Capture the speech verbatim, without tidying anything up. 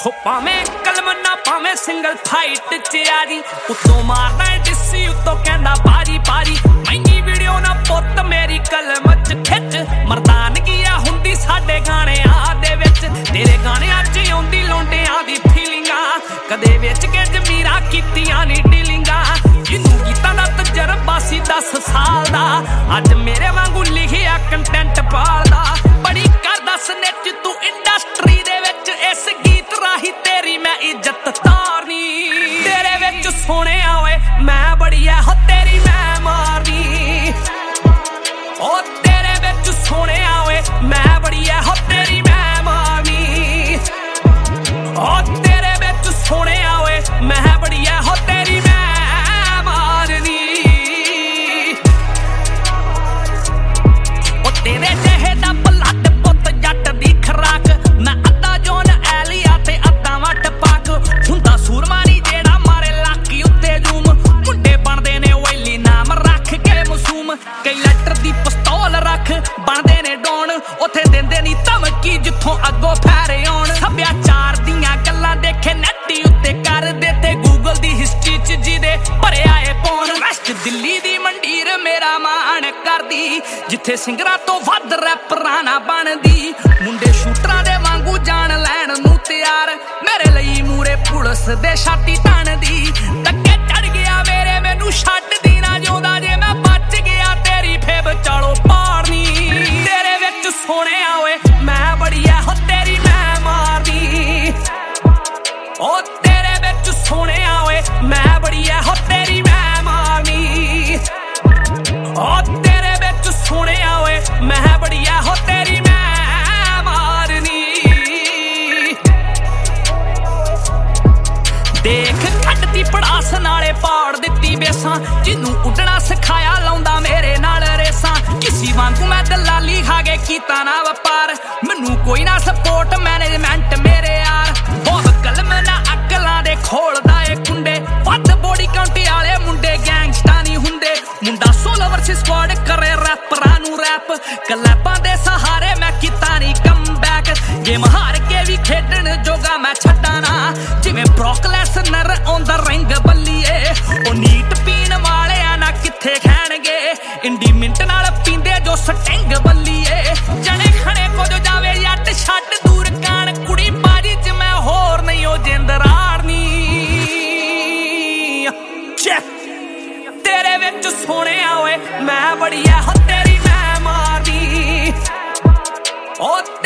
हो भावें कलम ना भावें सिंगल फाइट च आजी उत्तों मारना डिसी उत्तों कहंदा बारी बारी महंगी वीडियो ना पुत मेरी कलम च खिच मर्दानगी आ हुंदी साडे गाने आ दे विच तेरे गाने अज आउंदी लोंडियां दी फीलिंगां कदे विच के जमीरा कीतियां नी डीलिंगां जिन्नू गीतां दा तजरबा सी दस साल दा अज मेरे वांगू लिखिया कंटेंट पालदा बड़ी करदा स्निच तू इंडस्ट्री दे विच इस गीत राही तेरी मैं इज्जत तारनी तेरे विच सोहणिया ओए मैं बड़ी है हो तेरी मैं मारनी ओ तेरे विच सोहणिया ओए मैं बड़ी है हो तेरी मैं मारनी ओ तेरे विच सोहणिया ओए मैं बड़ी है हो तेरी मैं मारनी ओ तेरे जेहे दा ब्लड पुत जट दी खराक मैं अद्धा जोन एलिया ते अद्धा वट पाक हुंदा सूरमानी जेड़ा मारे लाकी उत्ते जूम मुंडे बनदे ने ओइली नाम रख के मासूम कई लैटर दी पिस्तौल रख बनदे ने डोन उथे दिंदे नी धमकी जिथों अगो फैरे आउण सभ्याचार दियां गल्लां देखे नैटी उत्ते कर दे ते गूगल दी हिस्ट्री च जिदे भरे आए पौन वेस्ट दिल्ली दी मंडीर मेरा मान करदी जिथे सिंगरां तो वध रैपरां ना बनदी मुंडे शूटरां दे वांगू जान लैण नूं तैयार मेरे लई मूरे पुलिस दे छाती तणदी टक्के चढ़ गया मेरे मैनू छड्ड दी ना जिउंदा जे मैं बच गया तेरी फेब चलो पारनी तेरे विच सोहणिया ओए मैं बड़ी है हो तेरी मैं मारनी ओ तेरे विच सोहणिया ओए मैं बड़ी है हो तेरी मैं मारनी ओ तेरे विच सोहणिया ओए मैं बड़ी है हो तेरी मैं मारनी देख खड्डती पड़ास नाले पाड़ दित्ती बेसां जिन्नू उड्डना सिखाया लाउंदा मेरे नाल रेसां किसी वांगू मैं दलाली खा के कीता ना वपार मैनू कोई ना सपोर्ट मैनेजमेंट मेरे यार बहुत कलम ना अकलां दे खोलदा ए कुंडे वध बॉडी काउंटी वाले मुंडे गैंगस्टर नहीं हुंदे मुंडा सोलो वर्सेस स्क्वाड करे रैपरां नू रैप कलैपां दे सहारे मैं कीता नहीं कम बैक गेम हार के भी खेडण जोगा मैं छड्डा ना जिवें Brock Lesnar on the ring बल्लीए ओ नीट पीण वाले ना किथे खैणगे इंडी मिंट नाल पींदे जो स्टिंग बल्लीए जने खणे को जो जावे जट छड्ड दूर कान कुड़ी बाजी च मैं होर नहीं ओ जिंद राड़नी चेक तेरे विच सोहणिया ओए मैं बड़ी है हो तेरी मैं मारनी ओ